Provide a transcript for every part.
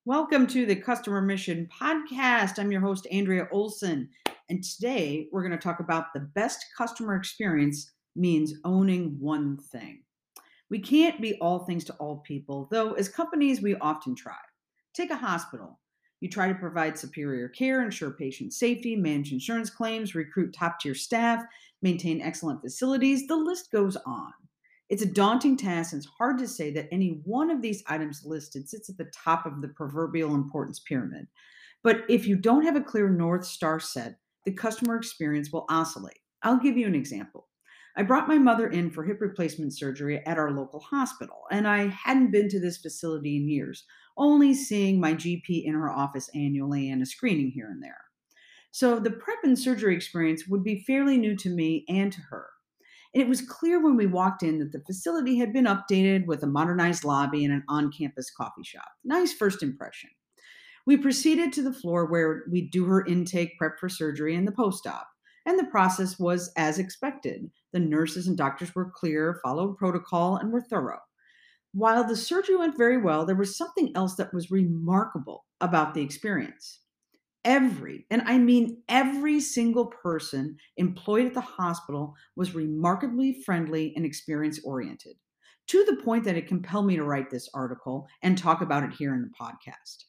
Welcome to the Customer Mission Podcast. I'm your host, Andrea Olson. And today we're going to talk about the best customer experience means owning one thing. We can't be all things to all people, though, as companies, we often try. Take a hospital. You try to provide superior care, ensure patient safety, manage insurance claims, recruit top tier staff, maintain excellent facilities. The list goes on. It's a daunting task, and it's hard to say that any one of these items listed sits at the top of the proverbial importance pyramid. But if you don't have a clear North Star set, the customer experience will oscillate. I'll give you an example. I brought my mother in for hip replacement surgery at our local hospital, and I hadn't been to this facility in years, only seeing my GP in her office annually and a screening here and there. So the prep and surgery experience would be fairly new to me and to her. And it was clear when we walked in that the facility had been updated with a modernized lobby and an on campus coffee shop. Nice first impression. We proceeded to the floor where we'd do her intake, prep for surgery, and the post op. And the process was as expected. The nurses and doctors were clear, followed protocol, and were thorough. While the surgery went very well, there was something else that was remarkable about the experience. Every, and I mean every single person employed at the hospital was remarkably friendly and experience oriented, to the point that it compelled me to write this article and talk about it here in the podcast.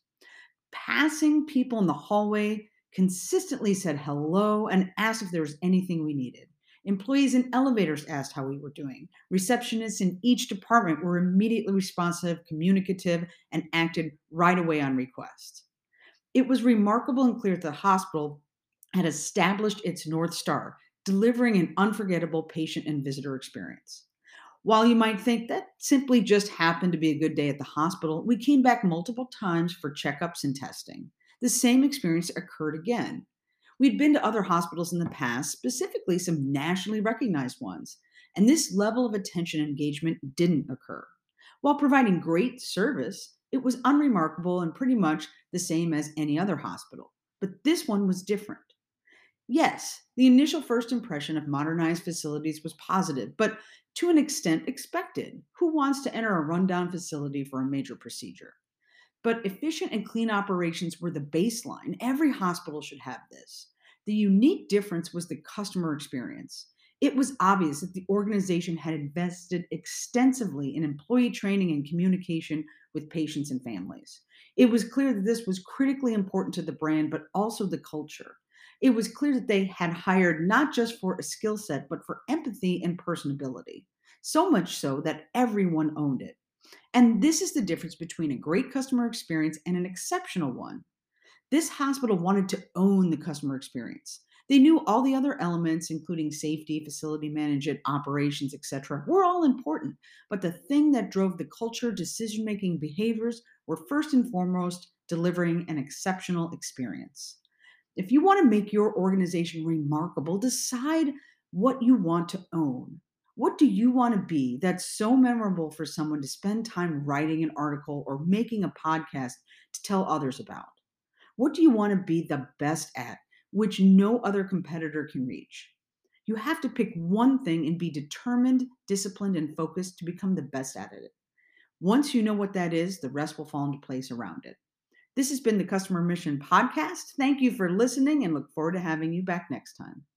Passing people in the hallway consistently said hello and asked if there was anything we needed. Employees in elevators asked how we were doing. Receptionists in each department were immediately responsive, communicative, and acted right away on request. It was remarkable and clear that the hospital had established its North Star, delivering an unforgettable patient and visitor experience. While you might think that simply just happened to be a good day at the hospital, we came back multiple times for checkups and testing. The same experience occurred again. We'd been to other hospitals in the past, specifically some nationally recognized ones, and this level of attention and engagement didn't occur. While providing great service, it was unremarkable and pretty much the same as any other hospital. But this one was different. Yes, the initial first impression of modernized facilities was positive, but to an extent expected. Who wants to enter a rundown facility for a major procedure? But efficient and clean operations were the baseline. Every hospital should have this. The unique difference was the customer experience. It was obvious that the organization had invested extensively in employee training and communication with patients and families. It was clear that this was critically important to the brand, but also the culture. It was clear that they had hired not just for a skill set, but for empathy and personability. So much so that everyone owned it. And this is the difference between a great customer experience and an exceptional one. This hospital wanted to own the customer experience. They knew all the other elements, including safety, facility management, operations, etc., were all important. But the thing that drove the culture, decision making behaviors were first and foremost delivering an exceptional experience. If you want to make your organization remarkable, decide what you want to own. What do you want to be that's so memorable for someone to spend time writing an article or making a podcast to tell others about? What do you want to be the best at, which no other competitor can reach? You have to pick one thing and be determined, disciplined, and focused to become the best at it. Once you know what that is, the rest will fall into place around it. This has been the Customer Mission Podcast. Thank you for listening and look forward to having you back next time.